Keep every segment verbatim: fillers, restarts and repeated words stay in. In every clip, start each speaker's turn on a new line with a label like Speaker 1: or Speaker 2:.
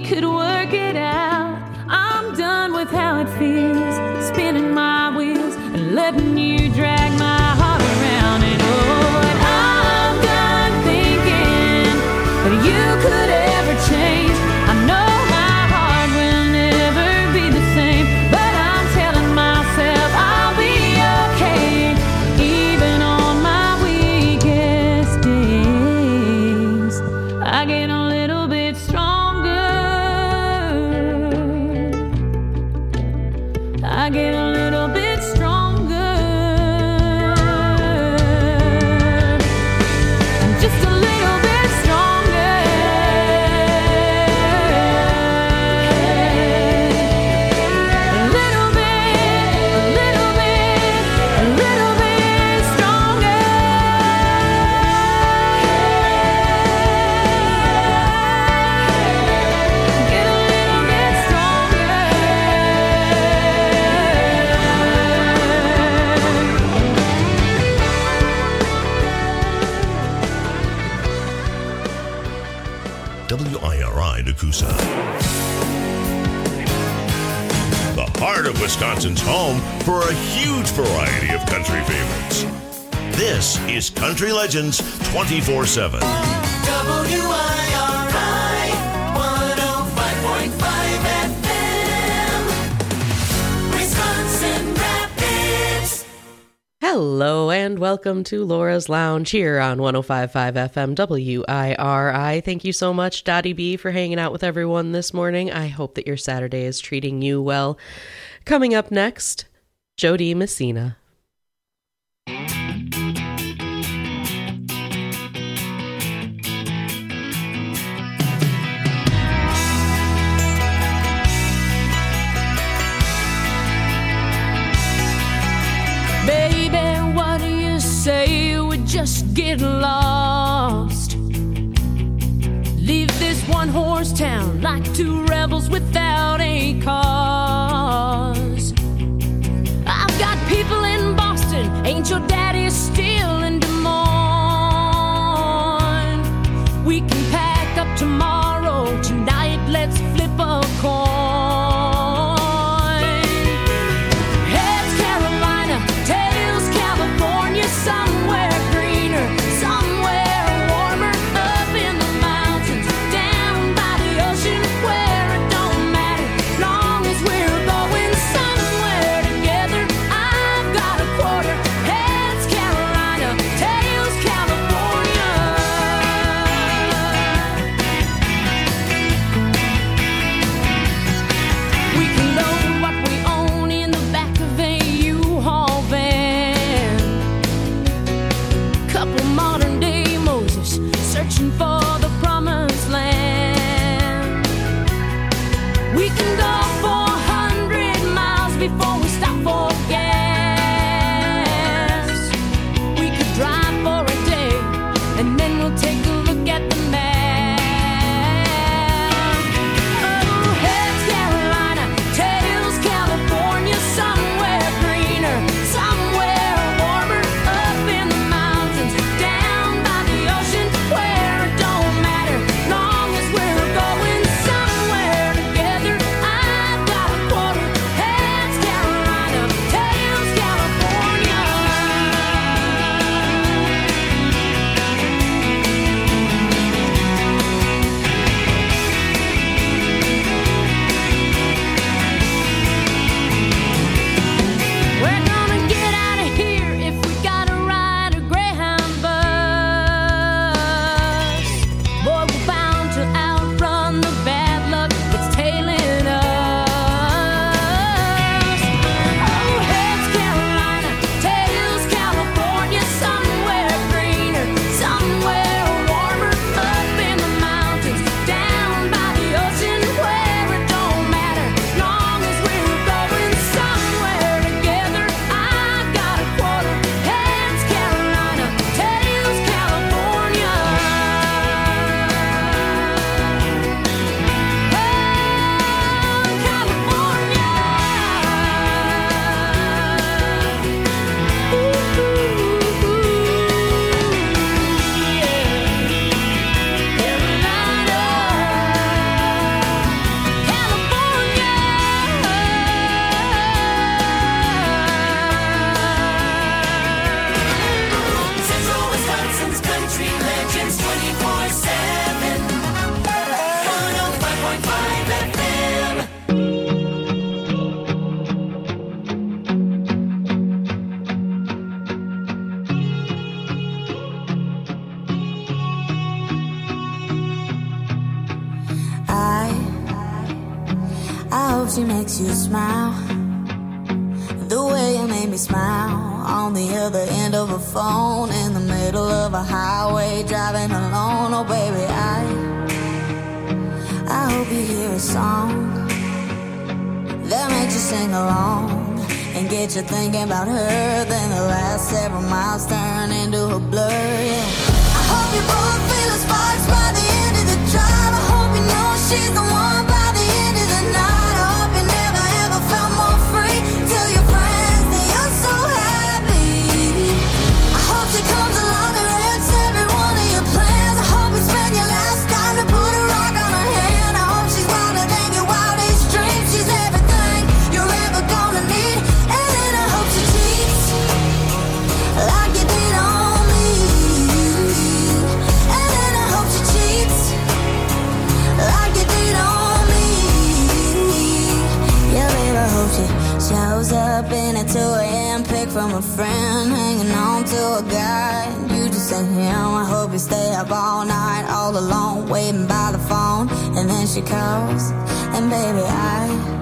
Speaker 1: could work it out. I'm done with how it feels, spinning my wheels and letting you drag my heart around. And oh, and I'm done thinking that you could ever change. I know my heart will never be the same, but I'm telling myself I'll be okay, even on my weakest days. I get a little bit stronger. I get a little bit stronger. Just a little bit stronger. A little bit, a little bit, a little bit stronger. Get a little bit stronger.
Speaker 2: W I R I Nakusa. The heart of Wisconsin's home for a huge variety of country favorites. This is Country Legends twenty-four seven.
Speaker 3: W I R I one oh five point five F M, Wisconsin Rapids.
Speaker 4: Hello and welcome to Laura's Lounge here on one oh five point five F M W I R I. Thank you so much, Dottie B, for hanging out with everyone this morning. I hope that your Saturday is treating you well. Coming up next, Jody Messina.
Speaker 1: Baby, what do you say we just get lost? Leave this one horse town like two rebels without a cause. I've got people in Boston, ain't your daddy still in Des Moines? We can pack up tomorrow, tonight let's flip a coin. Heads Carolina, tails California, somewhere greener, somewhere warmer, up in the mountains, down by the ocean, where it don't matter, long as we're going somewhere together. I've got a quarter. Heads Carolina,
Speaker 5: hope she makes you smile the way you made me smile on the other end of a phone in the middle of a highway driving alone. Oh baby, I I hope you hear a song that makes you sing along and get you thinking about her. Then the last several miles turn into a blur, yeah. I hope you both feel the sparks by the end of the drive. I hope you know she's the one by the end of the night. I hope you never ever felt more free. Tell your friends that you're so happy. I hope she comes along and wrecks every one of your plans. I hope you spend your last time to put a rock on her hand. I hope she's wilder than your wildest dreams. She's everything you're ever gonna need. And then I hope she cheats like you did on me. And then I hope she cheats like you did on me. Yeah, babe, I hope she shows up in a two a.m. pic from a friend, hanging on to a guy, and you just sent him. I hope you stay up all night, all alone, waiting by the phone, and then she calls, and baby, I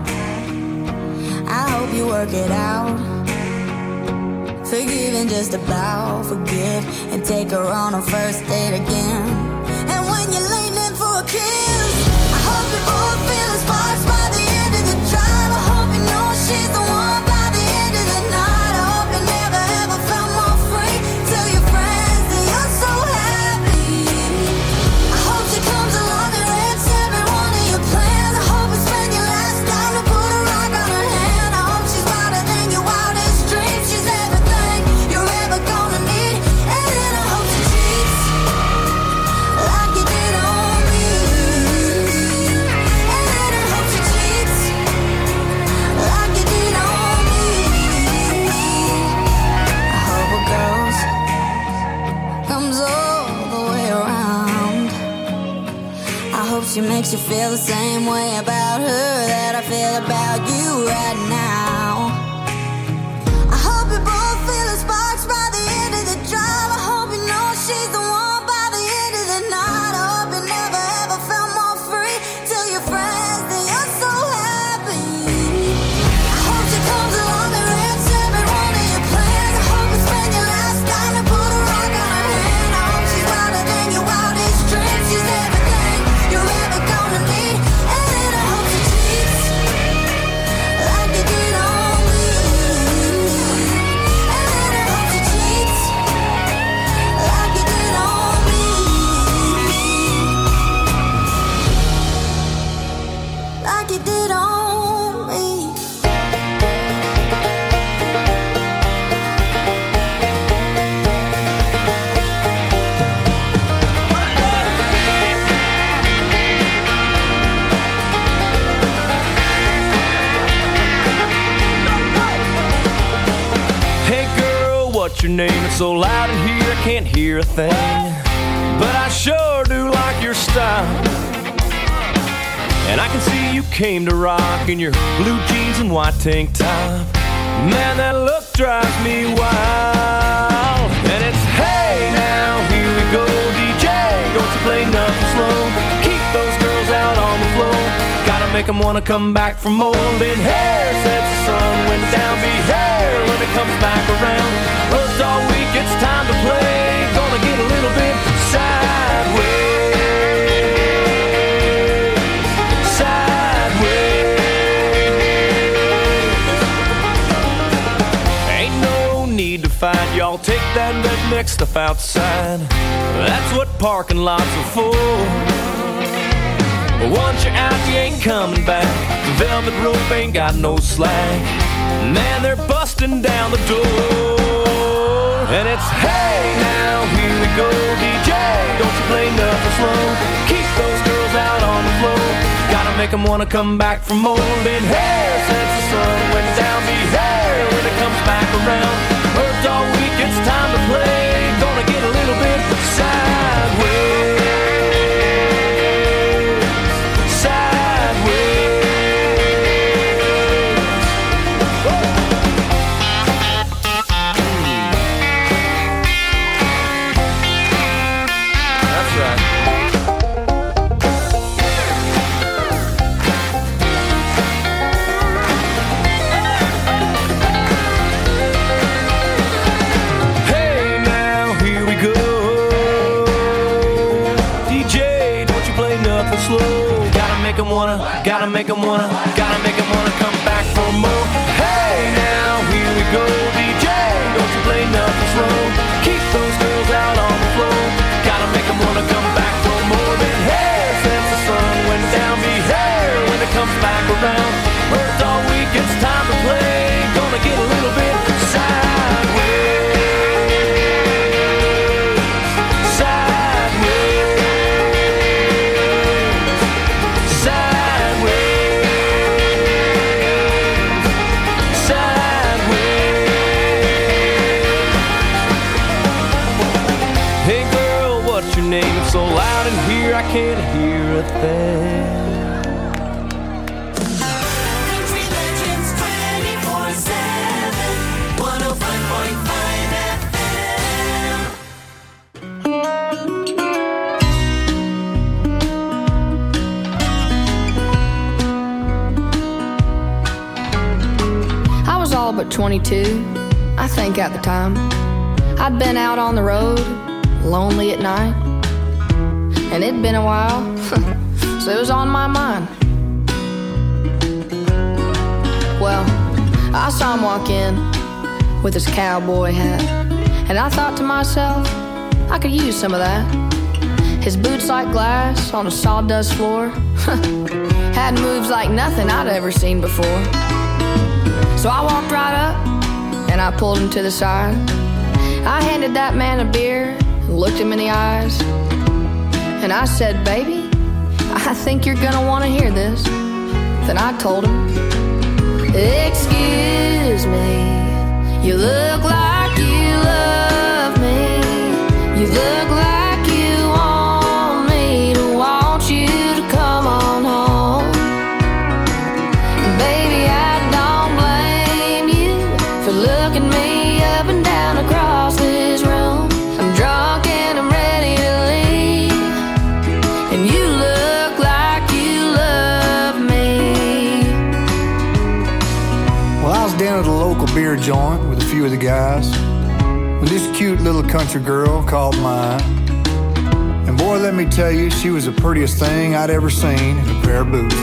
Speaker 5: I hope you work it out. Forgive and just about forget, and take her on a first date again. And when you're late in for a kiss, I hope you both feel the sparks by the end of the drive. I hope you know she's the one by the end of the night. I hope you never ever felt more free. Tell your friends that you're so happy. I hope she comes along and wrecks every one of your plans. I hope you spend your last time to put a rock on her hand. I hope she's wilder than your wildest dreams. She's everything you're ever gonna need. And then I hope she cheats like you did on me. And then I hope she cheats like you did on me. I hope it goes, comes all the way around. I hope she makes you feel the same way about her that I feel about you right now. I hope you both feel the sparks by the end of the drive. I hope you know she's the one by the end of the night. I hope you never ever felt more free. Tell your friends that you're so happy. I hope she comes along and wrecks every one of your plans. I hope you spend your last time to put a rock on her hand. I hope she's wilder than your wildest dreams. She's everything you're ever gonna need. And then I hope she cheats like you did on me. And then I hope she cheats like you did on me. Like you did on me.
Speaker 6: Hey girl, what's your name? It's so loud in here I can't hear a thing. But I sure do like your style. And I can see you came to rock in your blue jeans and white tank top. Man, that look drives me wild. And it's hey now, here we go, D J. Don't you play nothing slow. Keep those girls out on the floor. Gotta make them wanna come back for more. Then hair sets the sun went down. Be hair when it comes back around. Worked all week, it's time to play. Gonna get a little bit sideways. Ain't no need to fight, y'all take that redneck stuff outside. That's what parking lots are for. But once you're out, you ain't coming back. The velvet rope ain't got no slack. Man, they're busting down the door. And it's hey now, here we go, D J. Don't you play nothing slow. Keep those girls out on the floor. Gotta make them wanna come back for more. Been hair since the sun went down. Be hair when it comes back around. Worked all week, it's time to play. Gonna get a little bit sideways. slow. Gotta make 'em wanna, gotta make 'em wanna, gotta make 'em wanna come back for more. Hey now, here we go, D J, don't you play nothing slow. Keep those girls out on the floor. Gotta make 'em wanna come back for more than hair since the sun went down. Be hair when it comes back around. Worked all week, it's time to play. Gonna get a little bit sideways. So loud in here I can't hear a thing.
Speaker 3: Country Legends twenty-four seven, one oh five point five F
Speaker 7: I was all but twenty-two, I think at the time. I'd been out on the road, lonely at night. And it'd been a while, so it was on my mind. Well, I saw him walk in with his cowboy hat, and I thought to myself, I could use some of that. His boots like glass on a sawdust floor had moves like nothing I'd ever seen before. So I walked right up, and I pulled him to the side. I handed that man a beer and looked him in the eyes. And I said, baby, I think you're gonna wanna hear this. Then I told him, excuse me, you look like you love me. You look like you want me to want you to come on home. Baby, I don't blame you for looking me up and down across this room. I'm drunk and I'm ready to leave, and you look like you love me.
Speaker 8: Well, I was down at a local beer joint with a few of the guys when this cute little country girl caught my eye. And boy, let me tell you, she was the prettiest thing I'd ever seen in a pair of boots.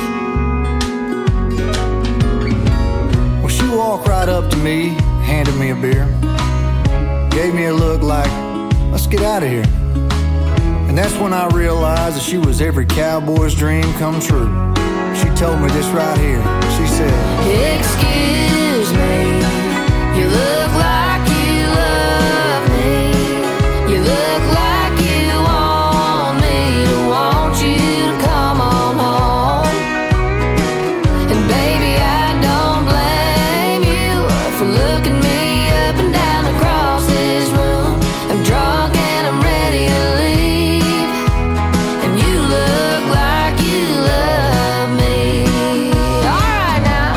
Speaker 8: Well, she walked right up to me, handed me a beer, gave me a look like, let's get out of here. And that's when I realized that she was every cowboy's dream come true. She told me this right here. She said,
Speaker 7: excuse me, you look like you love me. You look like you want me to want you to come on home. And baby, I don't blame you for looking me up and down across this room. I'm drunk and I'm ready to leave, and you look like you love me. All right now.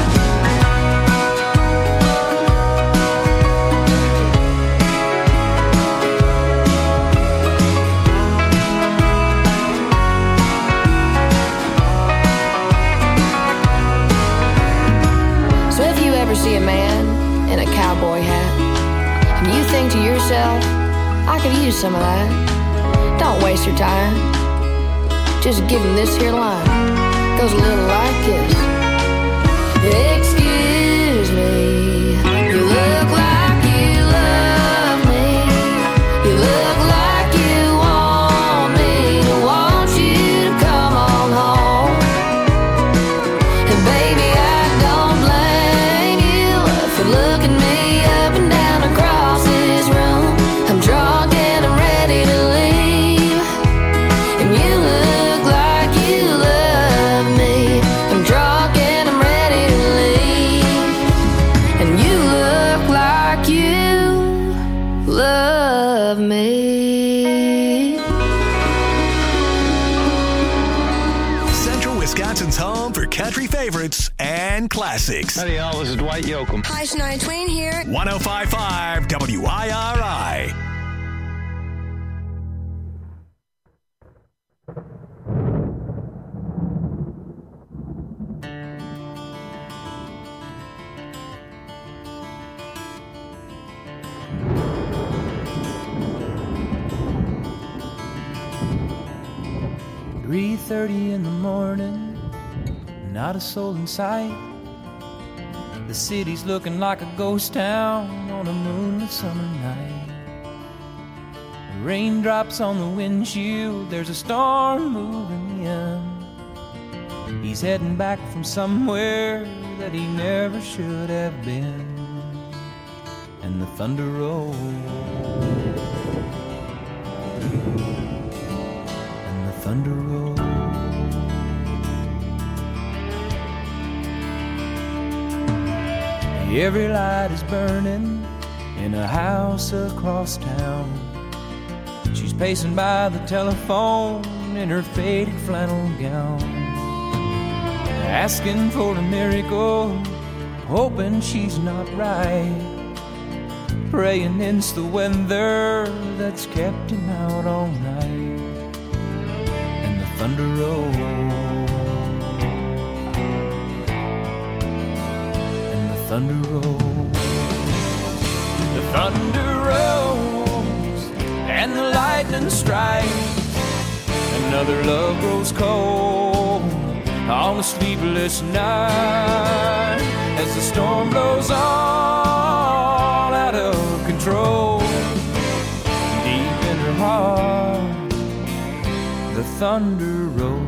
Speaker 7: So if you ever see a man in a cowboy hat and you think to yourself, I could use some of that, don't waste your time. Just give him this here line. Goes a little like this. Excuse me, you look like you love me. You look like you want me to want you to come on home. And baby, I don't blame you for looking me up and down across this room. I'm drunk and I'm ready to leave, and you look like you love me. I'm drunk and I'm ready to leave, and you look like you love me.
Speaker 9: Central Wisconsin's home for country favorites and classics.
Speaker 10: Howdy, y'all. This is Dwight Yoakam.
Speaker 11: Hi, Shania Twain here.
Speaker 9: one oh five point five W I R I.
Speaker 8: do
Speaker 10: three thirty in the morning, not a soul in sight. The city's looking like a ghost town on a moonlit summer night. The raindrops on the windshield, there's a storm moving in. He's heading back from somewhere that he never should have been. And the thunder rolls, and the thunder rolls. Every light is burning in a house across town. She's pacing by the telephone in her faded flannel gown, asking for a miracle, hoping she's not right, praying it's the weather that's kept him out all night. And the thunder rolls, thunder rolls, the thunder rolls, and the lightning strikes. Another love grows cold on a sleepless night, as the storm blows all out of control. Deep in her heart, the thunder rolls.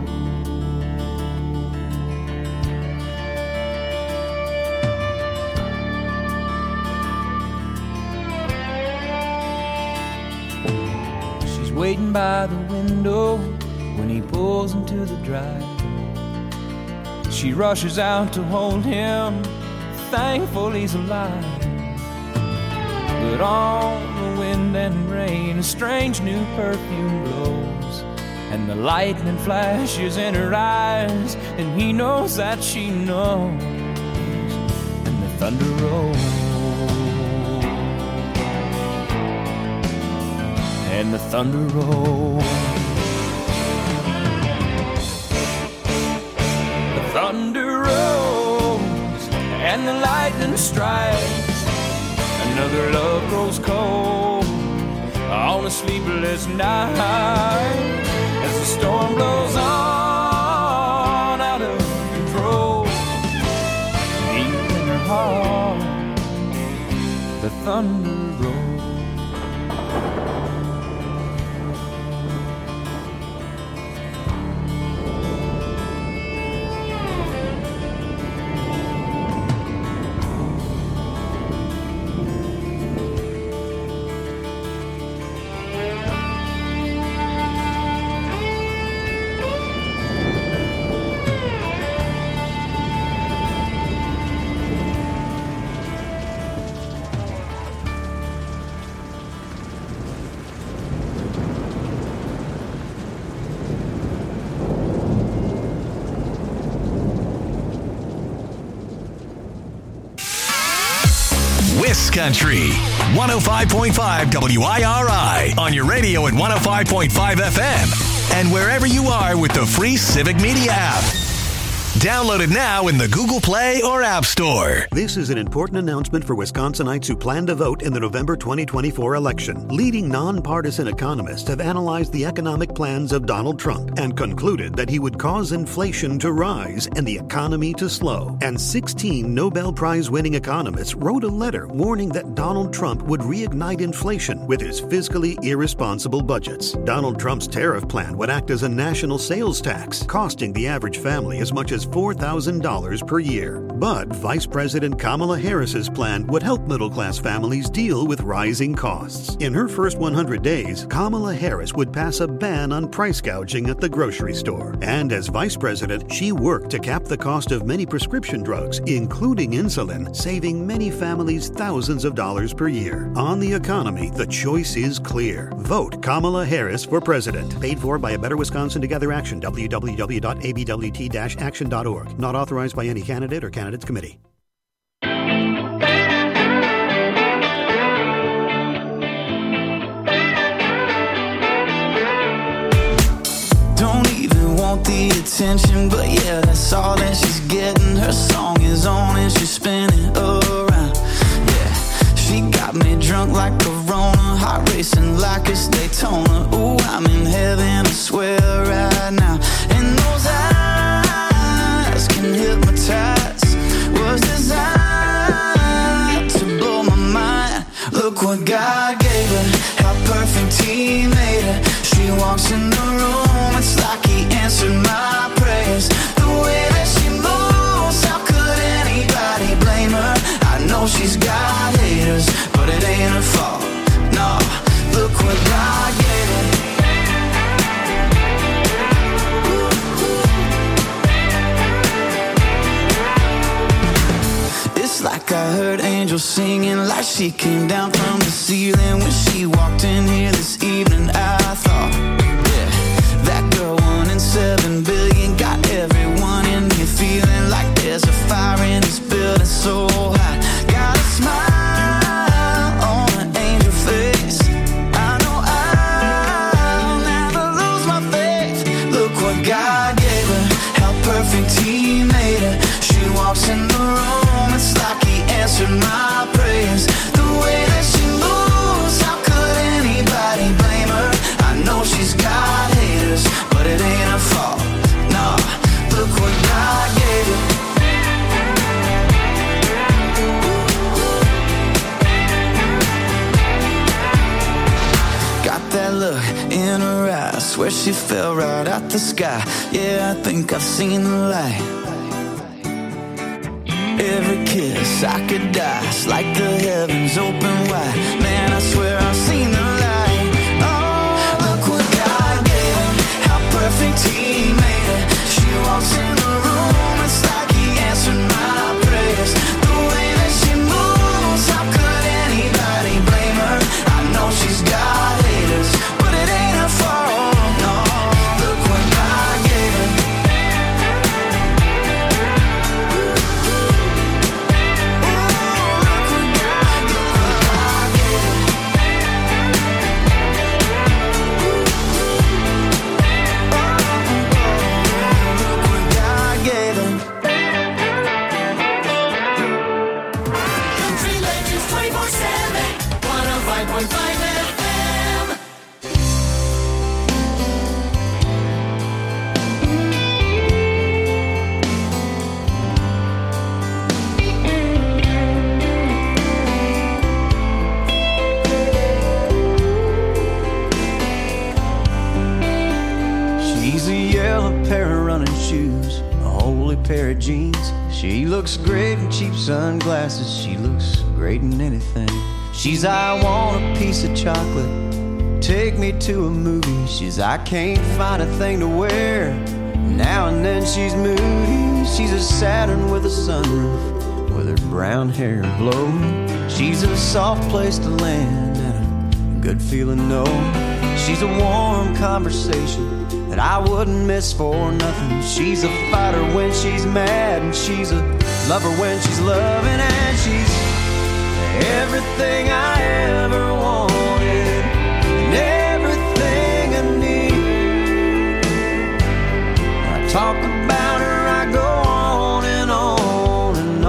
Speaker 10: Waiting by the window when he pulls into the drive. She rushes out to hold him, thankful he's alive. But on the wind and rain, a strange new perfume blows, and the lightning flashes in her eyes, and he knows that she knows. And the thunder rolls, and the thunder rolls. The thunder rolls, and the lightning strikes. Another love grows cold on a sleepless night, as the storm blows on out of control. Deep in her heart, the thunder rolls.
Speaker 9: Country one oh five point five W I R I on your radio at one oh five point five F M and wherever you are with the free Civic Media app. Download it now in the Google Play or App Store.
Speaker 11: This is an important announcement for Wisconsinites who plan to vote in the November twenty twenty-four election. Leading nonpartisan economists have analyzed the economic plans of Donald Trump and concluded that he would cause inflation to rise and the economy to slow. And sixteen Nobel Prize-winning economists wrote a letter warning that Donald Trump would reignite inflation with his fiscally irresponsible budgets. Donald Trump's tariff plan would act as a national sales tax, costing the average family as much as four thousand dollars per year. But Vice President Kamala Harris's plan would help middle-class families deal with rising costs. In her first one hundred days, Kamala Harris would pass a ban on price gouging at the grocery store. And as Vice President, she worked to cap the cost of many prescription drugs, including insulin, saving many families thousands of dollars per year. On the economy, the choice is clear. Vote Kamala Harris for president. Paid for by a Better Wisconsin Together Action, w w w dot a b w t dash action dot org. Not authorized by any candidate or candidates committee.
Speaker 12: Don't even want the attention, but yeah, that's all that she's getting. Her song is on and she's spinning around. Yeah, she got me drunk like Corona, heart racing like it's Daytona. Ooh, I'm in heaven, I swear right now. She walks in the room, it's like he answered my prayers. The way that she moves, how could anybody blame her? I know she's got haters, but it ain't her fault. No, look what God gave her. It's like I heard angels singing, like she came down from the ceiling when she walked in here this evening. I thought, yeah, that girl one in seven billion got everyone in here feeling like there's a fire in this building so hot. Got a smile on an angel face. I know I'll never lose my faith. Look what God gave her, how perfect He made her. She walks in the room, it's like He answered my prayers. The way that she moves, how could anybody blame her? I know she's got haters, but it ain't her fault. No, look what God gave her. Got that look in her eyes, swear she fell right out the sky. Yeah, I think I've seen the light. Every kiss I could die, it's like the heavens open wide. Man, I swear I've seen the light. Oh, look what God gave her, how perfect He made her. She walks in the room, it's like He answered my prayers. The way that she moves, how could anybody blame her? I know she's got haters, but it ain't her fault. No, look what God gave her.
Speaker 3: Country Legends twenty-four seven, one oh five point five F M.
Speaker 10: She's a yellow pair of running shoes, a holy pair of jeans. She looks great in cheap sunglasses. She looks great in anything. She's I want a piece of chocolate, take me to a movie. She's I can't find a thing to wear. Now and then she's moody. She's a Saturn with a sunroof, with her brown hair blowing. She's a soft place to land and a good feeling no. She's a warm conversation that I wouldn't miss for nothing. She's a fighter when she's mad, and she's a lover when she's loving, and she's everything I ever wanted and everything I need. I talk about her, I go on and on and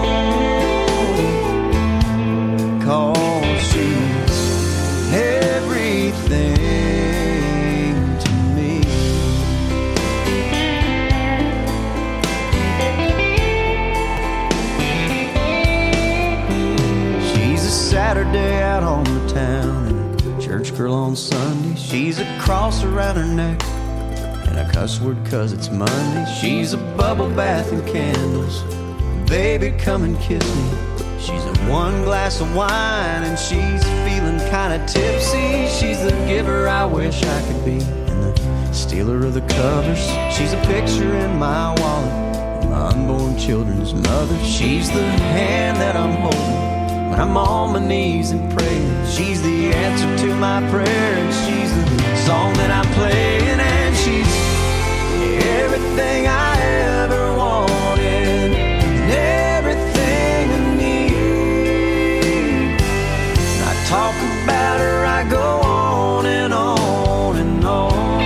Speaker 10: on, 'cause she's everything to me. She's a Saturday out on the town and a church girl on Sunday. She's a cross around her neck and a cuss word 'cause it's Monday. She's a bubble bath and candles, baby come and kiss me. She's a one glass of wine and she's feeling kinda tipsy. She's the giver I wish I could be and the stealer of the covers. She's a picture in my wallet, my unborn children's mother. She's the hand that I'm holding when I'm on my knees and praying. She's the answer to my prayer, and she's the song that I'm playing, and she's everything I ever wanted and everything I need. And I talk about her, I go on and on and on,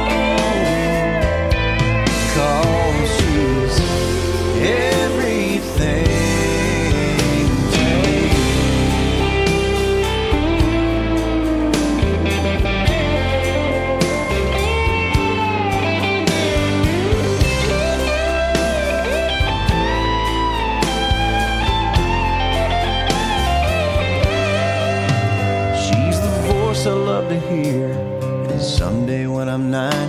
Speaker 10: 'cause she's everything.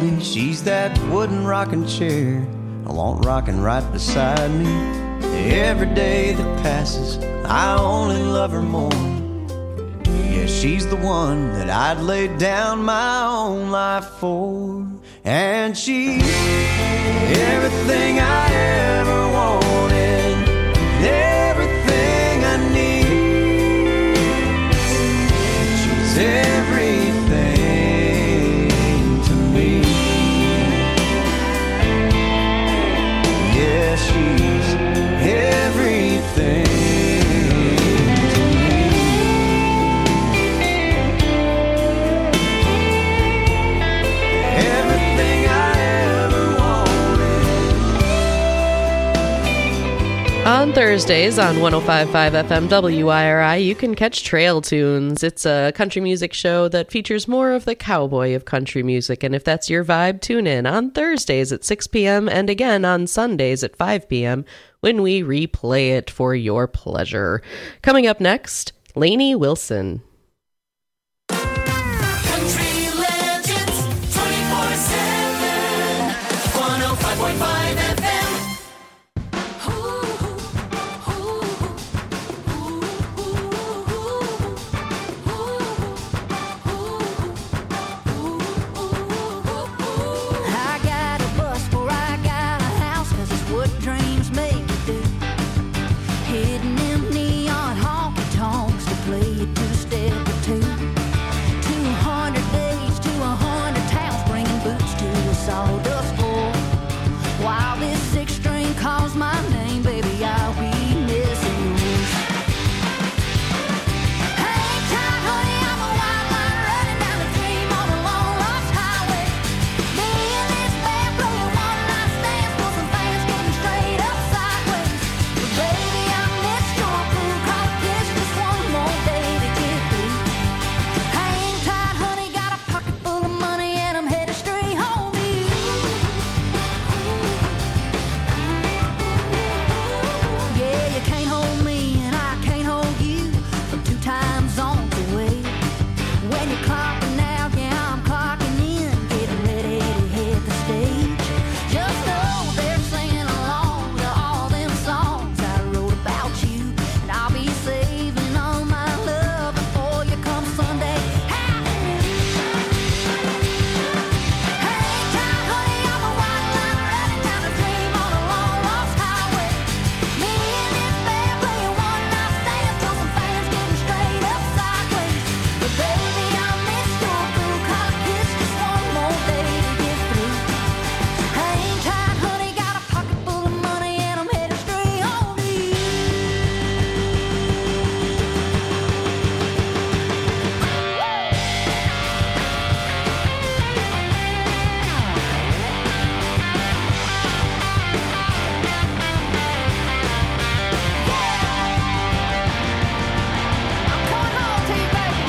Speaker 13: baby, she's that wooden rocking chair I want rocking right beside me. Every day that passes, I only love her more. Yeah, she's the one that I'd lay down my own life for. And she's everything I ever wanted, everything I need. She's everything to me. Yeah, she's everything.
Speaker 4: On Thursdays on one oh five point five F M W I R I, you can catch Trail Tunes. It's a country music show that features more of the cowboy of country music. And if that's your vibe, tune in on Thursdays at six p.m. and again on Sundays at five p.m. when we replay it for your pleasure. Coming up next, Lainey Wilson.
Speaker 3: Country Legends twenty-four seven, one oh five point five F M.
Speaker 7: I got a bus before I got a house, 'cause it's what dreams make you do. Hitting them neon honky tonks to play it two-step or two. Two hundred days to a hundred towns, bringing boots to a sawdust floor. While this six string calls my name, baby, I'll be missing you. Hang tight, honey, I'm a wild line running down the dream on a long lost highway. Me and this band playing one night stands for some fans getting straight up sideways. But baby, I missed your blue collar kiss, just one more day to get through. Hang tight, honey, got a pocket full of money and I'm headed straight home to you. Yeah, you can't hold me and I can't hold you from two time zones away. When you're clocking out, yeah, I'm clocking in, getting ready to hit the stage. Just know they're singing along to all them songs I wrote about you, and I'll be saving all my love before you come Sunday. Hang tight, honey, I'm a white line running down the dream on a long lost highway. Me and this band playing one night stands till some fans getting straight up sideways. But baby, I missed your blue collar kiss, just one more day to get through. Hang tight, honey, got a pocket full of money and I'm headed straight home to you. I'm coming home to you, baby.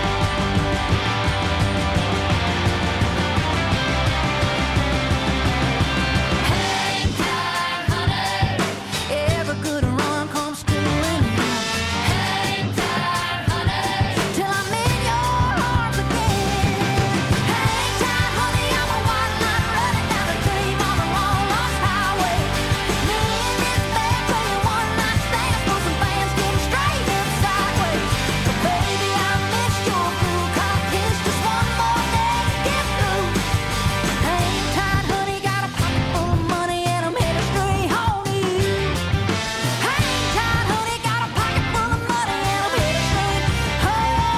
Speaker 7: Hang tight, honey. Every good run comes to an end. Hang tight, honey, till I'm in your arms again. Hang tight, honey, I'm a white line running down the dream on a long lost highway. Me and this band playing one night stands for some fans getting straight up sideways. But baby, I missed your blue collar kiss, just one more day to get through. Hang tight, honey, got a pocket full of money and I'm headed straight home to you. Hang tight, honey, got a pocket full of money and I'm headed straight home to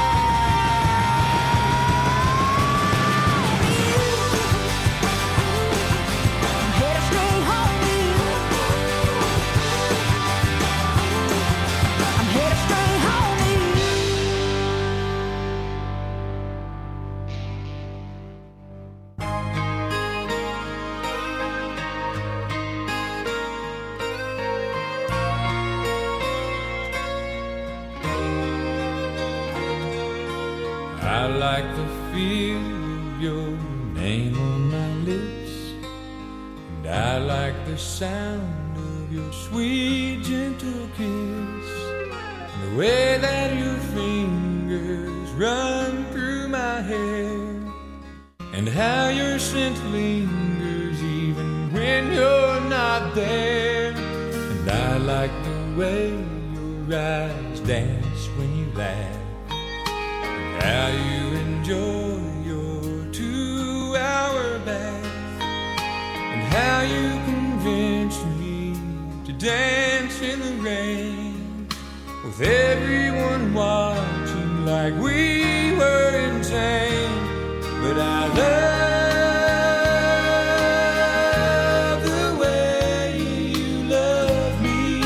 Speaker 7: you. I'm headed straight home to you. I'm headed straight home to you.
Speaker 10: I like the feel of your name on my lips, and I like the sound of your sweet, gentle kiss, and the way that your fingers run through my hair, and how your scent lingers even when you're not there. And I like the way your eyes dance when you laugh, and how you enjoy your two-hour bath, and how you convince me to dance in the rain with everyone watching like we were insane. But I love the way you love me,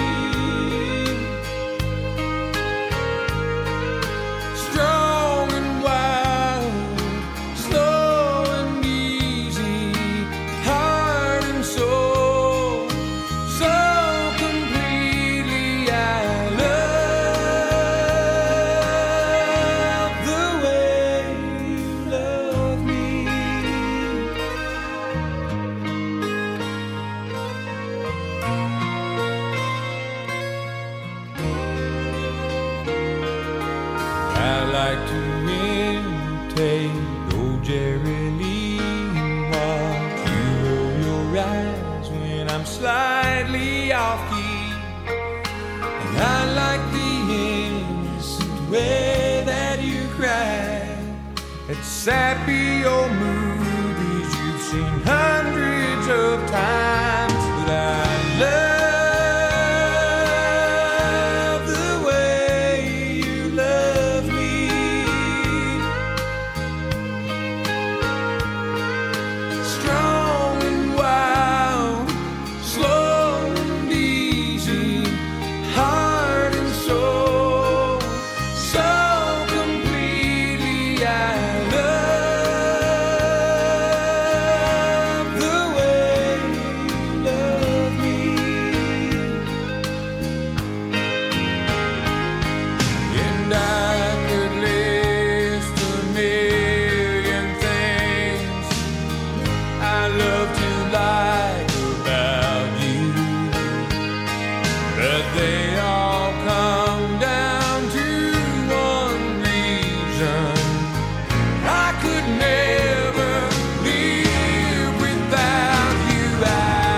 Speaker 10: strong and wild, slow and easy, heart and soul, so completely. I love the way you love me. I like to imitate old Jerry Lee and watch you roll your eyes when I'm slightly off key. And I like the innocent way that you cry at sappy old movies you've seen hundreds of times. But I love the way you love me, strong and wild, slow and easy, heart and soul, so completely. I love the way you love me. And I could list a million things I love to like about you, but they all come down to one reason: I could never live without you. I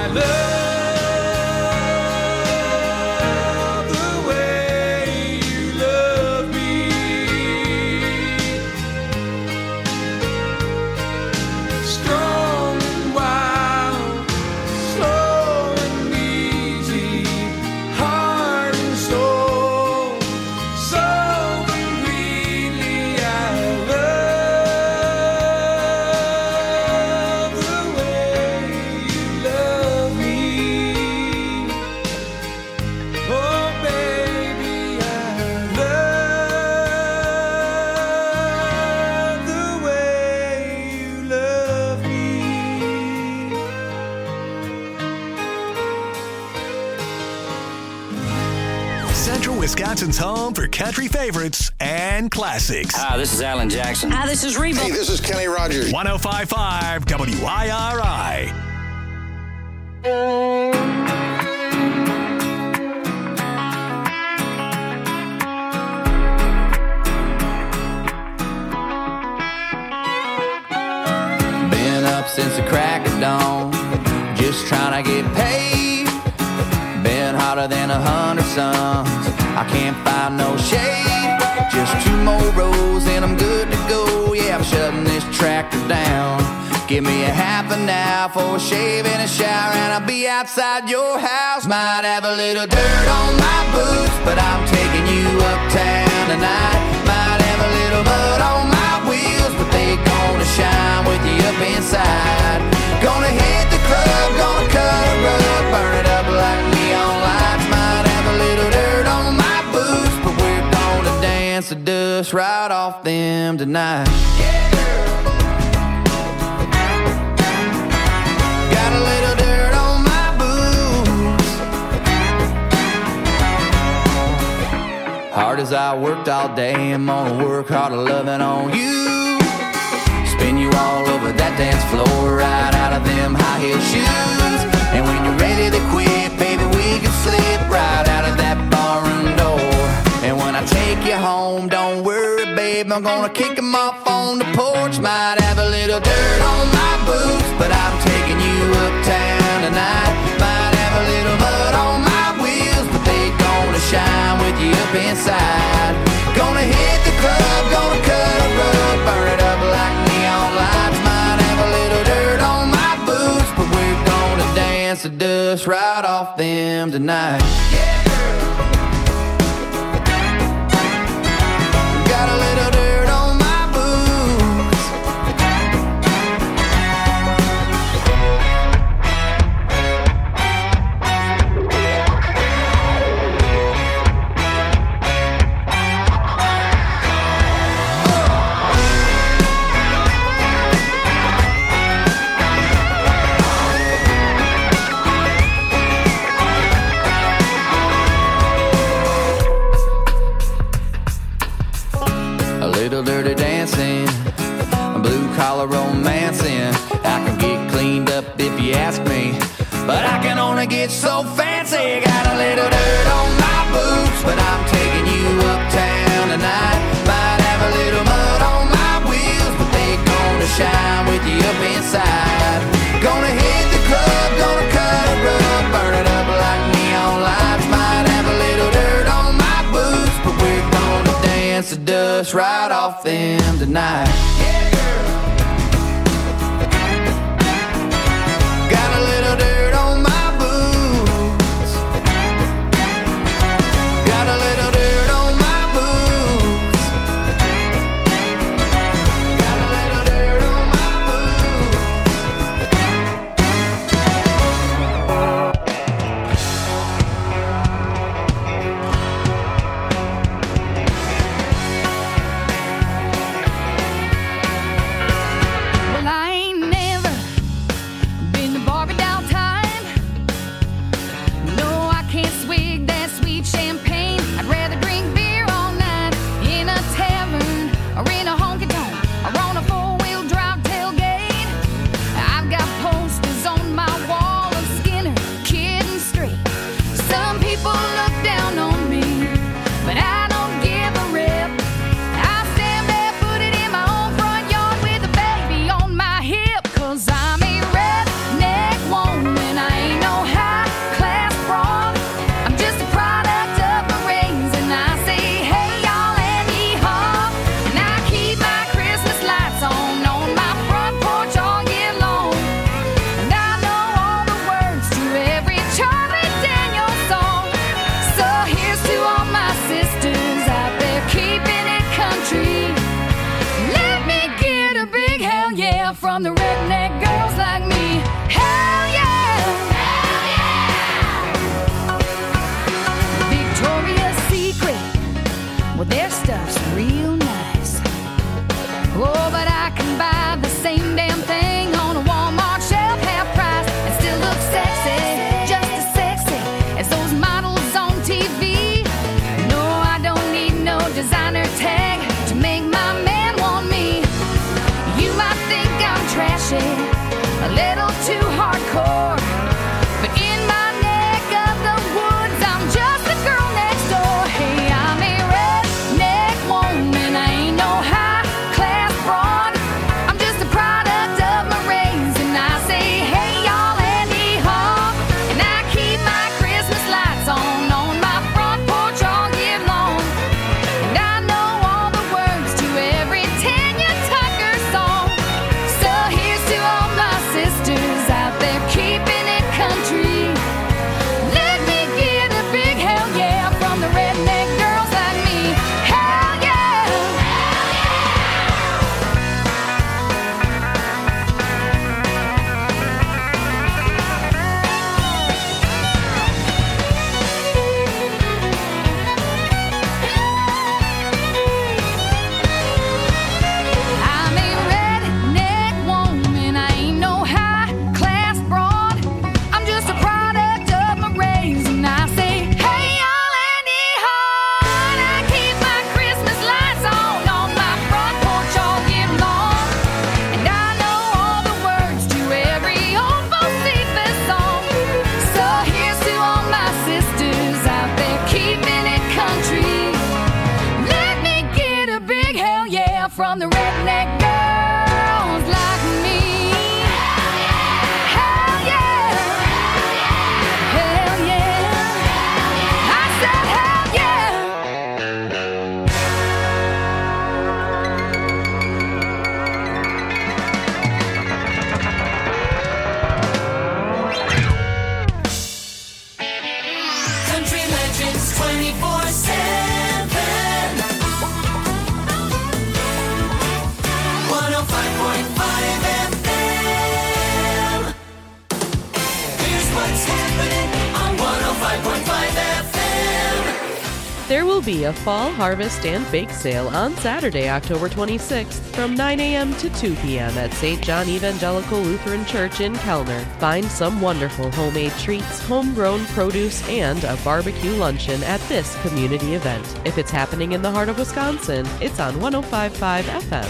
Speaker 10: love the way you love me, strong and wild, slow and easy, heart and soul, so completely. I love the way you love me. Oh baby, I love the way you love me.
Speaker 9: Central Wisconsin's home for country favorites and classics.
Speaker 14: Hi, this is Alan Jackson.
Speaker 15: Hi, this is Reba.
Speaker 16: Hey, this is Kenny Rogers.
Speaker 9: one oh five point five W I R I.
Speaker 12: Been up since the crack of dawn, just trying to get paid. Been hotter than a hundred suns, I can't find no shade. Just two more rows and I'm good to go. Yeah, I'm shutting this tractor down. Give me a half an hour for a shave and a shower, and I'll be outside your house. Might have a little dirt on my boots, but I'm taking you uptown tonight. Might have a little mud on my wheels, but they gonna shine with you up inside. Gonna hit the club, gonna cut a rug, burn it up like neon lights. Might have a little dirt on my boots, but we're gonna dance the dust right off them tonight. Yeah, girl. Got a little dirt on my boots. Hard as I worked all day, I'm gonna work harder loving on you. Spin you all over that dance floor, right out of them high heel shoes. And when you're ready to quit, baby, we can slip right out of that barroom door. And when I take you home, don't worry, babe, I'm gonna kick 'em off on the porch. Might have a little little dirt on my boots, but I'm taking you uptown tonight. Might have a little mud on my wheels, but they gonna shine with you up inside. Gonna hit the club, gonna cut a rug, burn it up like neon lights. Might have a little dirt on my boots, but we're gonna dance the dust right off them tonight. Yeah, girl. Got a little dirt on my boots. Little dirty dancing, blue collar romancing. I can get cleaned up if you ask me, but I can only get so fancy. Got a little dirt on my boots, but I'm taking you uptown tonight. Might have a little mud on my wheels, but they gonna shine with you up inside. Gonna hit the club, gonna cut a rug, burn it up like neon lights. Might have a little dirt on my boots, but we're gonna dance the dust right off them tonight. Yeah, girl. Got a little dirt on my boots. Got a little dirt on my boots. Got a little dirt on my boots.
Speaker 7: Well, I ain't never been to Barbie doll time. No, I can't swig that sweet champagne. I'd rather drink beer all night in a tavern or in a honky tonk or on a four-wheel drive tailgate. I've got posters on my wall of Skinner, Kid and Straight. Some people look down on me, but I don't give a rip. I stand barefooted in my own front yard with a baby on my hip, 'cause I'm a redneck woman. I ain't no high-class broad. I'm just a product of my raising. I say, hey, y'all, and yee-haw. And I keep my Christmas lights on on my front porch all year long. And I know all the words to every Charlie Daniels song. So here's to all my sisters out there keeping it country. Let me get a big hell yeah from the redneck girls like me. Hell yeah! Hell yeah! Victoria's Secret, well, their stuff's real nice. Oh, but I can buy the same damn thing on a Walmart shelf, half price, and still look sexy, just as sexy as those models on T V. No, I don't need no designer tag to make my man want me. You might think I'm trashy, a little too hardcore, but in my neck of the woods, I'm just the girl next door. Hey, I'm a redneck woman. I ain't no high-class broad. I'm just a product of my raising. I say, hey, y'all, and yee-haw. And I keep my Christmas lights on on my front porch all year long. And I know all the words to every Tanya Tucker song. So here's to all my sisters out there keeping
Speaker 4: There will be a fall harvest and bake sale on Saturday, October twenty-sixth from nine a.m. to two p.m. at Saint John Evangelical Lutheran Church in Kellner. Find some wonderful homemade treats, homegrown produce, and a barbecue luncheon at this community event. If it's happening in the heart of Wisconsin, it's on one oh five point five F M.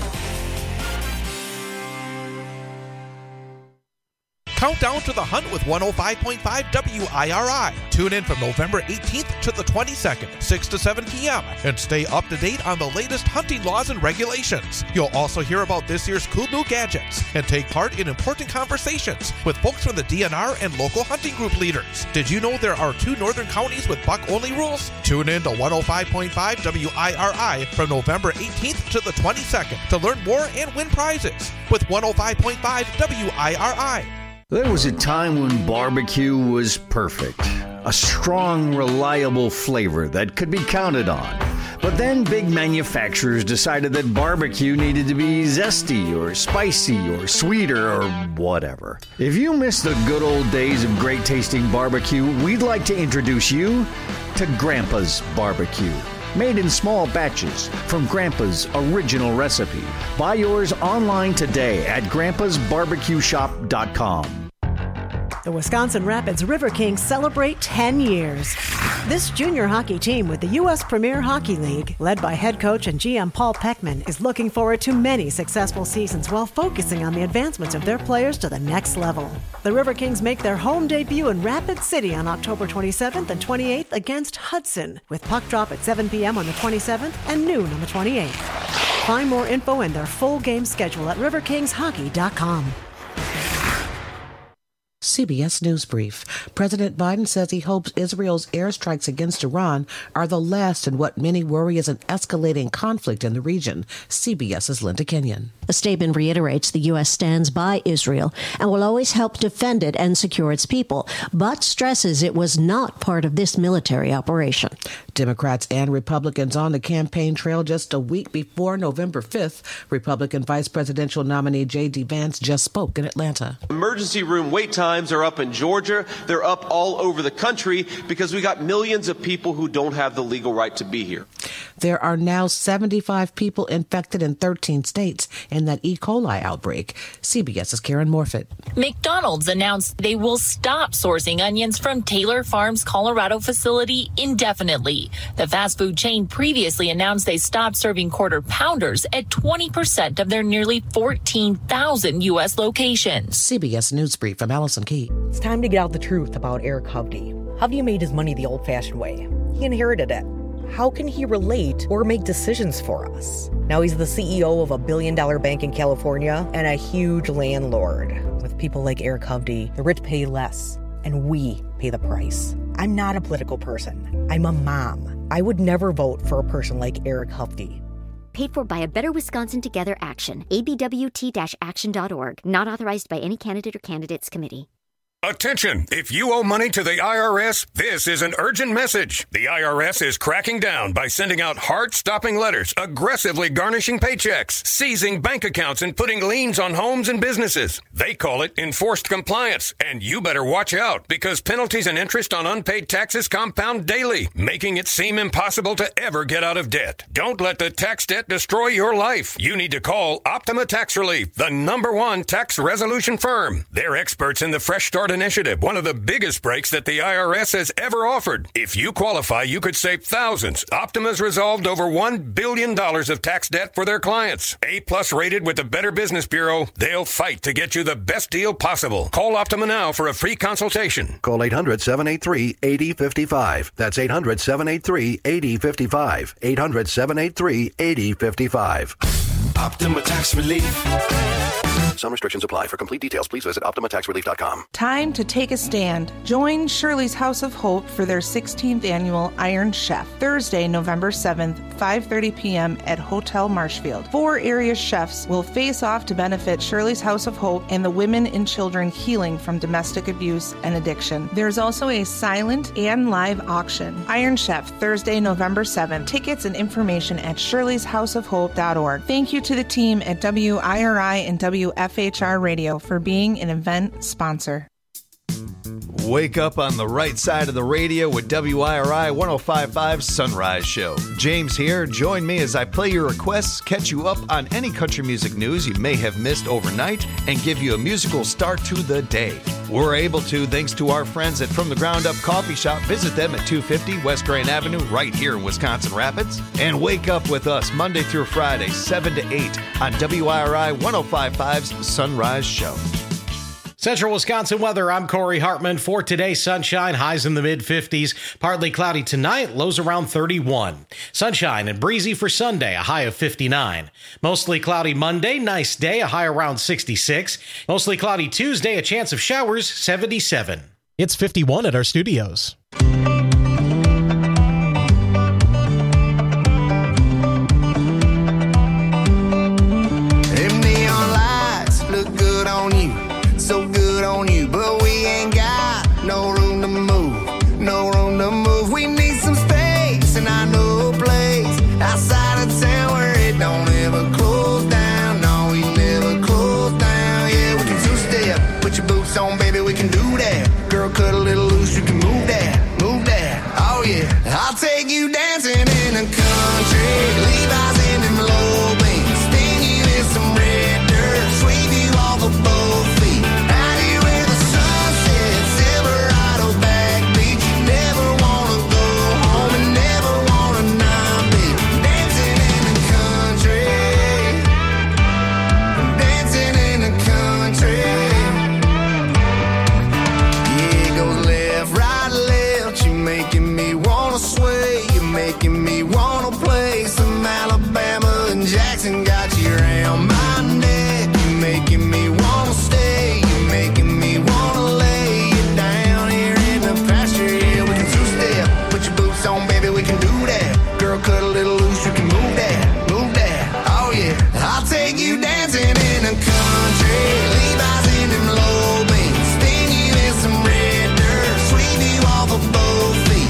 Speaker 14: Countdown to the hunt with one oh five point five W I R I. Tune in from November eighteenth to the twenty-second, six to seven p.m. and stay up to date on the latest hunting laws and regulations. You'll also hear about this year's cool new gadgets and take part in important conversations with folks from the D N R and local hunting group leaders. Did you know there are two northern counties with buck-only rules? Tune in to one oh five point five W I R I from November eighteenth to the twenty-second to learn more and win prizes with one oh five point five W I R I.
Speaker 15: There was a time when barbecue was perfect. A strong, reliable flavor that could be counted on. But then big manufacturers decided that barbecue needed to be zesty or spicy or sweeter or whatever. If you miss the good old days of great tasting barbecue, we'd like to introduce you to Grandpa's Barbecue. Made in small batches from Grandpa's original recipe. Buy yours online today at grandpas barbecue shop dot com.
Speaker 16: The Wisconsin Rapids River Kings celebrate ten years. This junior hockey team with the U S Premier Hockey League, led by head coach and G M Paul Peckman, is looking forward to many successful seasons while focusing on the advancements of their players to the next level. The River Kings make their home debut in Rapid City on October twenty-seventh and twenty-eighth against Hudson, with puck drop at seven p.m. on the twenty-seventh and noon on the twenty-eighth. Find more info and their full game schedule at river kings hockey dot com.
Speaker 17: C B S News Brief. President Biden says he hopes Israel's airstrikes against Iran are the last in what many worry is an escalating conflict in the region. CBS's Linda Kenyon.
Speaker 18: The statement reiterates the U S stands by Israel and will always help defend it and secure its people, but stresses it was not part of this military operation.
Speaker 17: Democrats and Republicans on the campaign trail just a week before November fifth. Republican vice presidential nominee J D. Vance just spoke in Atlanta.
Speaker 19: Emergency room wait times are up in Georgia. They're up all over the country because we got millions of people who don't have the legal right to be here.
Speaker 17: There are now seventy-five people infected in thirteen states in that E. coli outbreak. CBS's Karen Morfitt.
Speaker 20: McDonald's announced they will stop sourcing onions from Taylor Farms' Colorado facility indefinitely. The fast food chain previously announced they stopped serving quarter pounders at twenty percent of their nearly fourteen thousand U S locations.
Speaker 17: C B S News Brief from Allison Key.
Speaker 21: It's time to get out the truth about Eric Hovde. Hovde made his money the old-fashioned way. He inherited it. How can he relate or make decisions for us? Now he's the C E O of a billion-dollar bank in California and a huge landlord. With people like Eric Hovde, the rich pay less, and we pay the price. I'm not a political person. I'm a mom. I would never vote for a person like Eric Hovde.
Speaker 22: Paid for by a Better Wisconsin Together Action. A B W T action dot org. Not authorized by any candidate or candidates committee.
Speaker 23: Attention! If you owe money to the I R S, this is an urgent message. The I R S is cracking down by sending out heart-stopping letters, aggressively garnishing paychecks, seizing bank accounts, and putting liens on homes and businesses. They call it enforced compliance, and you better watch out because penalties and interest on unpaid taxes compound daily, making it seem impossible to ever get out of debt. Don't let the tax debt destroy your life. You need to call Optima Tax Relief, the number one tax resolution firm. They're experts in the Fresh Start Initiative, one of the biggest breaks that the I R S has ever offered. If you qualify, you could save thousands. Optima's resolved over one billion dollars of tax debt for their clients. A-plus rated with the Better Business Bureau, they'll fight to get you the best deal possible. Call Optima now for a free consultation.
Speaker 24: Call eight hundred, seven eight three, eight zero five five. That's eight hundred, seven eight three, eight zero five five. eight hundred, seven eight three, eight zero five five.
Speaker 25: Optima Tax Relief.
Speaker 24: Some restrictions apply. For complete details, please visit optima tax relief dot com.
Speaker 26: Time to take a stand. Join Shirley's House of Hope for their sixteenth annual Iron Chef, Thursday, November seventh, five thirty p.m. at Hotel Marshfield. Four area chefs will face off to benefit Shirley's House of Hope and the women and children healing from domestic abuse and addiction. There's also a silent and live auction. Iron Chef, Thursday, November seventh. Tickets and information at shirleys house of hope dot org. Thank you to the team at W I R I and W F H R Radio for being an event sponsor.
Speaker 1: Wake up on the right side of the radio with W I R I one oh five point five Sunrise Show. James here. Join me as I play your requests, catch you up on any country music news you may have missed overnight, and give you a musical start to the day. We're able to thanks to our friends at From the Ground Up Coffee Shop. Visit them at two fifty West Grand Avenue right here in Wisconsin Rapids. And wake up with us Monday through Friday, seven to eight on W I R I one oh five point five's Sunrise Show.
Speaker 2: Central Wisconsin weather, I'm Corey Hartman. For today, sunshine, highs in the mid-fifties. Partly cloudy tonight, lows around thirty-one. Sunshine and breezy for Sunday, a high of fifty-nine. Mostly cloudy Monday, nice day, a high around sixty-six. Mostly cloudy Tuesday, a chance of showers, seventy-seven.
Speaker 5: It's fifty-one at our studios.
Speaker 12: Them neon lights look good on you. So good on you, but we ain't got no room to move, no room to move. We need some space, and I know a place outside of town where it don't ever close down. No, we never close down. Yeah, we can two-step, put your boots on, baby, we can do that. Girl, cut a little loose, you can move that, move that. Oh yeah, I'll take you dancing in the country, Levi's in them low beams, spin you in some red dirt, sweep you off of both feet. Making me wanna play some Alabama and Jackson. Got you around my neck. You're making me wanna stay. You're making me wanna lay you down here in the pasture. Yeah, we can two-step. Put your boots on, baby, we can do that. Girl, cut a little loose, you can move that, move that. Oh yeah, I'll take you dancing in the country. Levi's in them low beams, spin you in some red dirt, sweep you off of both feet.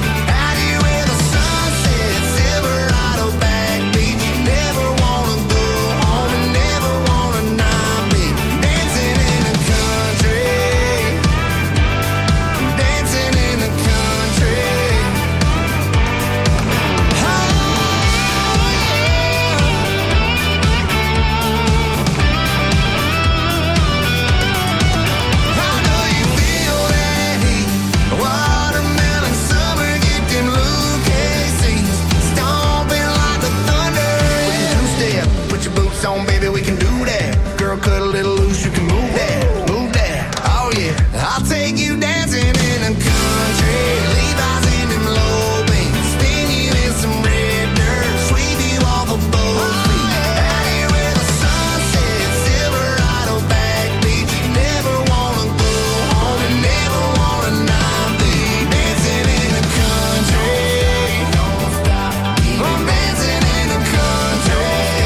Speaker 12: On, baby, we can do that. Girl, cut a little loose, you can move that, move that. Oh yeah, I'll take you dancing in the country. Levi's in them low beams, spin you in some red dirt, sweep you off of both feet. Out here where the sun sets, Silverado backbeat. You never wanna go home and never wanna not be dancing in the country. Don't stop, I'm dancing in the country.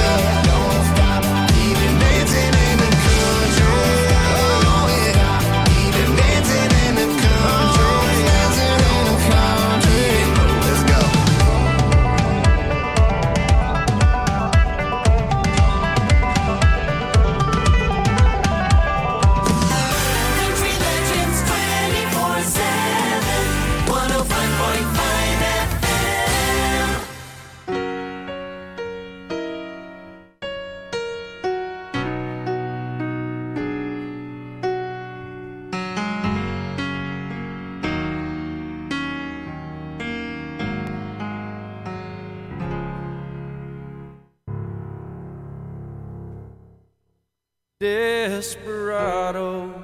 Speaker 6: Desperado,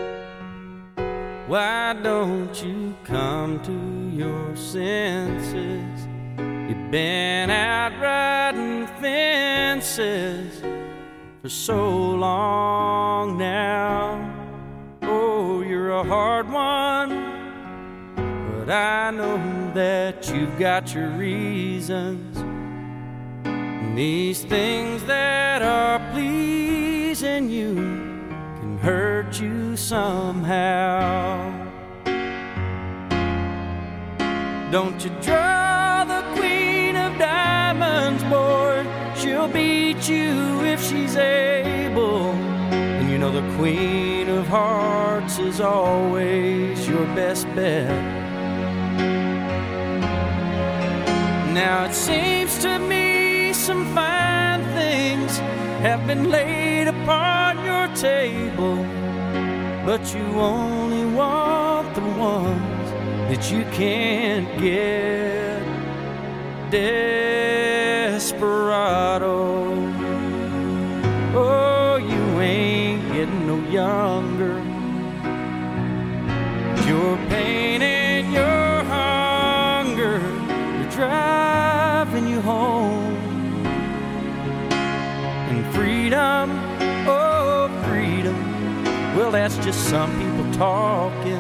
Speaker 6: why don't you come to your senses? You've been out riding fences for so long now. Oh, you're a hard one, but I know that you've got your reasons. And these things that are pleasing you can hurt you somehow. Don't you draw the queen of diamonds, boy. She'll beat you if she's able. And you know the Queen of Hearts is always your best bet. Now it seems to me some fine things have been laid upon your table, but you only want the ones that you can't get. Desperado, oh, you ain't getting no younger. Your pain and your hunger are driving you home. And freedom, oh, freedom, well, that's just some people talking.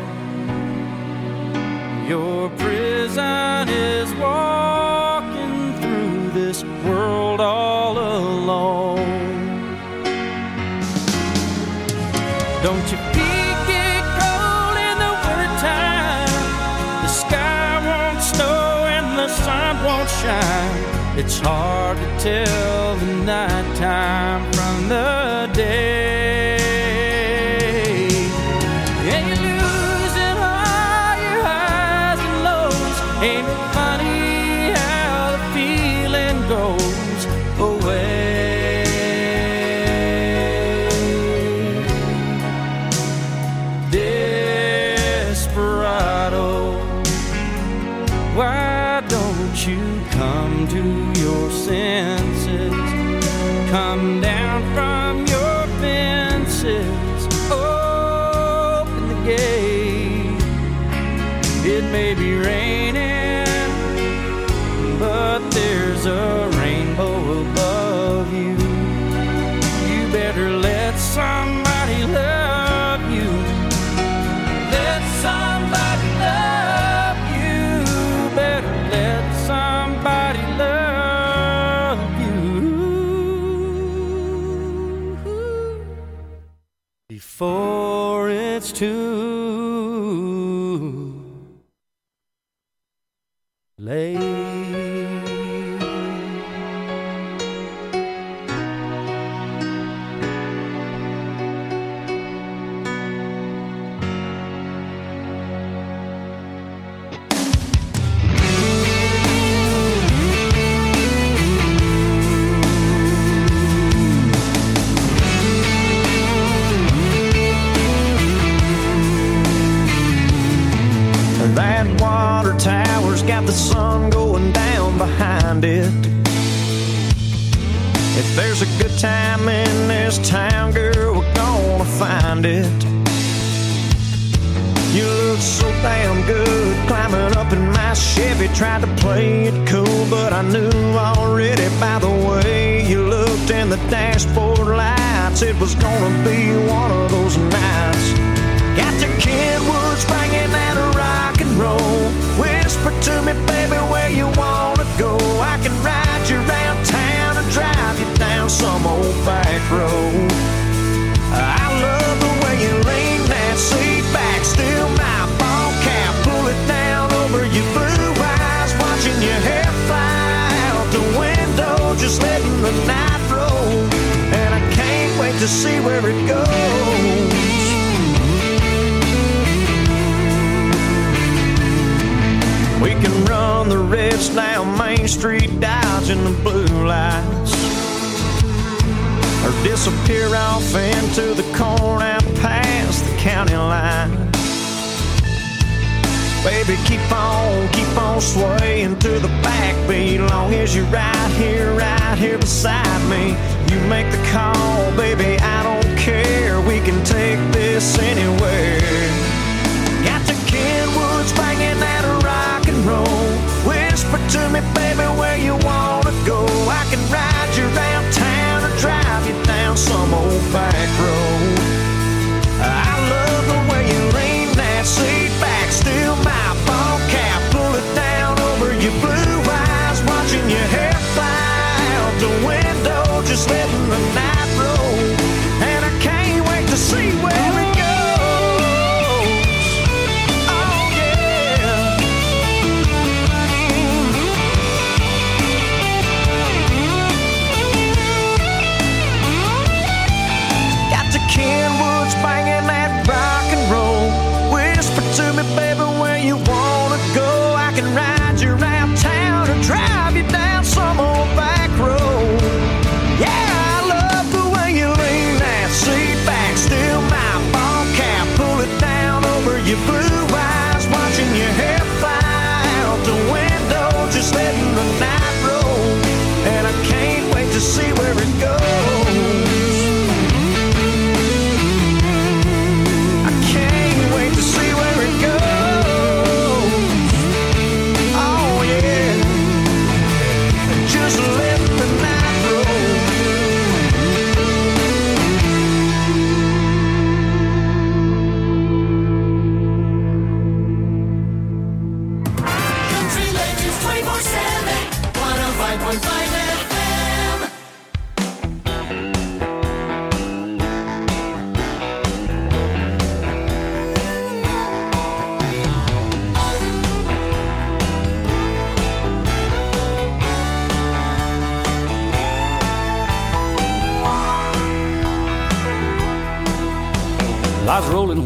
Speaker 6: Your prison is walking through this world all alone. Don't your feet get cold in the wintertime? The sky won't snow and the sun won't shine. It's hard to tell the nighttime from the day. And you're losing all your highs and lows. Ain't it funny how the feeling goes away? Desperado, why don't you come to your senses? Come down from your fences, open the gate. It may be raining, but there's a rainbow above you. You better let somebody love you. Let somebody love you. Better let somebody love you before it's too late.
Speaker 3: That water tower's got the sun going down behind it. If there's a good time in this town, girl, we're gonna find it. You look so damn good climbing up in my Chevy. Tried to play it cool, but I knew already by the way you looked in the dashboard lights it was gonna be one of those nights. Got your Kenwoods banging that rock and roll. Whisper to me, baby, where you wanna go. I can ride you around town and drive you down some old back road. I love the way you lean that seat back, still my ball cap, pull it down over your blue eyes, watching your hair fly out the window, just letting the night roll. And I can't wait to see where it goes. We can run the reds down Main Street, dodging the blue lights, or disappear off into the corn out past the county line. Baby, keep on, keep on swaying to the backbeat, long as you're right here, right here beside me. You make the call, baby, I don't care. We can take this anywhere. Got the Kenwoods banging that rock and roll. Whisper to me, baby, where you wanna go. I can ride you around town or drive you down some old back road. I love the way you lean that seat back, still my ball cap, pull it down over your blue eyes, watching your hair fly out the window, just letting the night roll. And I can't wait to see where it goes.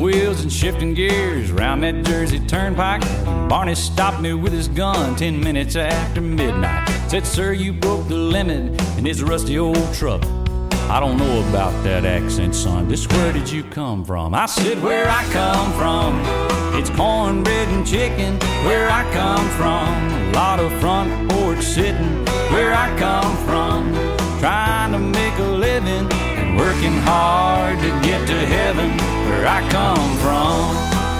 Speaker 7: wheels and shifting gears round that Jersey turnpike. Barney stopped me with his gun ten minutes after midnight. Said, sir, you broke the limit in this rusty old truck. I don't know about that accent, son. Just where did you come from? I said, where I come from, it's cornbread and chicken. Where I come from, a lot of front porch sitting. Where I come from, trying to make a living and working hard to get to heaven. Where I come from,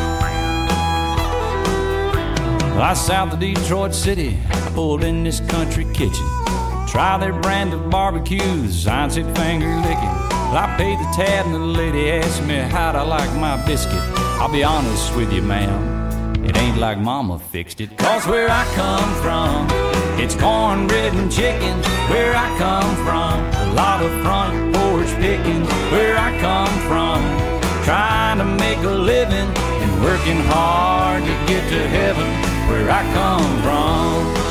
Speaker 7: I south of Detroit City, pulled in this country kitchen. Try their brand of barbecue, the sign said finger licking. Well, I paid the tab and the lady asked me how'd I like my biscuit. I'll be honest with you, ma'am, it ain't like mama fixed it. Cause where I come from, it's cornbread and chicken. Where I come from, a lot of front porch picking. Where I come from, trying to make a living and working hard to get to heaven. Where I come from.